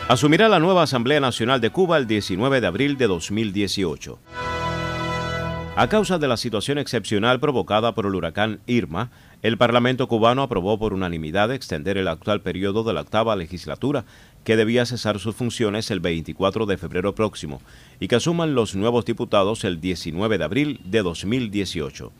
Asumirá la nueva Asamblea Nacional de Cuba el 19 de abril de 2018. A causa de la situación excepcional provocada por el huracán Irma, el Parlamento cubano aprobó por unanimidad extender el actual periodo de la octava legislatura, que debía cesar sus funciones el 24 de febrero próximo, y que asuman los nuevos diputados el 19 de abril de 2018.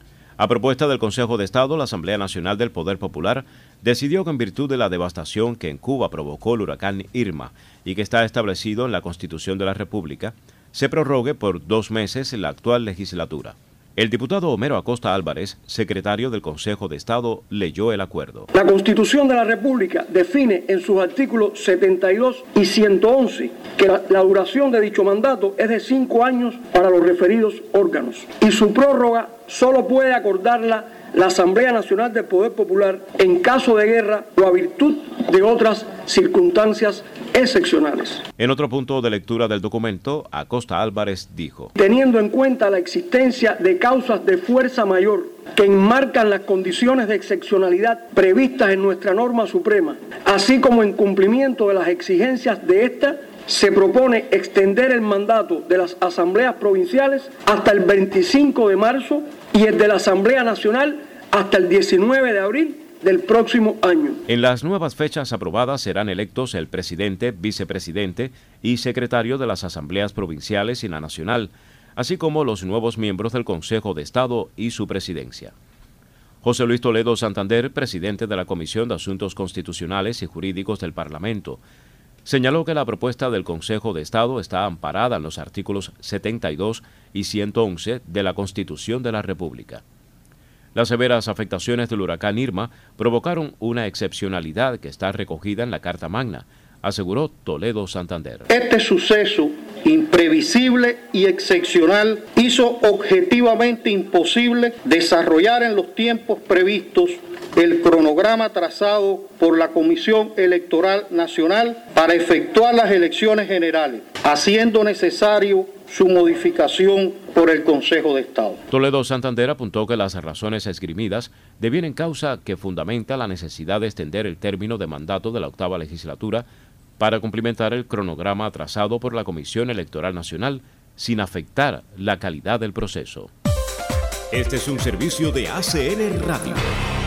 A propuesta del Consejo de Estado, la Asamblea Nacional del Poder Popular decidió que en virtud de la devastación que en Cuba provocó el huracán Irma y que está establecido en la Constitución de la República, se prorrogue por 2 meses la actual legislatura. El diputado Homero Acosta Álvarez, secretario del Consejo de Estado, leyó el acuerdo. La Constitución de la República define en sus artículos 72 y 111 que la duración de dicho mandato es de 5 años para los referidos órganos y su prórroga solo puede acordarla la Asamblea Nacional del Poder Popular en caso de guerra o a virtud de otras circunstancias excepcionales. En otro punto de lectura del documento, Acosta Álvarez dijo: teniendo en cuenta la existencia de causas de fuerza mayor que enmarcan las condiciones de excepcionalidad previstas en nuestra norma suprema, así como en cumplimiento de las exigencias de esta, se propone extender el mandato de las asambleas provinciales hasta el 25 de marzo y el de la Asamblea Nacional hasta el 19 de abril del próximo año. En las nuevas fechas aprobadas serán electos el presidente, vicepresidente y secretario de las asambleas provinciales y la nacional, así como los nuevos miembros del Consejo de Estado y su presidencia. José Luis Toledo Santander, presidente de la Comisión de Asuntos Constitucionales y Jurídicos del Parlamento, señaló que la propuesta del Consejo de Estado está amparada en los artículos 72 y 111 de la Constitución de la República. Las severas afectaciones del huracán Irma provocaron una excepcionalidad que está recogida en la Carta Magna, aseguró Toledo Santander. Este suceso imprevisible y excepcional hizo objetivamente imposible desarrollar en los tiempos previstos el cronograma trazado por la Comisión Electoral Nacional para efectuar las elecciones generales, haciendo necesario su modificación por el Consejo de Estado. Toledo Santander apuntó que las razones esgrimidas devienen causa que fundamenta la necesidad de extender el término de mandato de la octava legislatura para cumplimentar el cronograma trazado por la Comisión Electoral Nacional sin afectar la calidad del proceso. Este es un servicio de ACN Radio.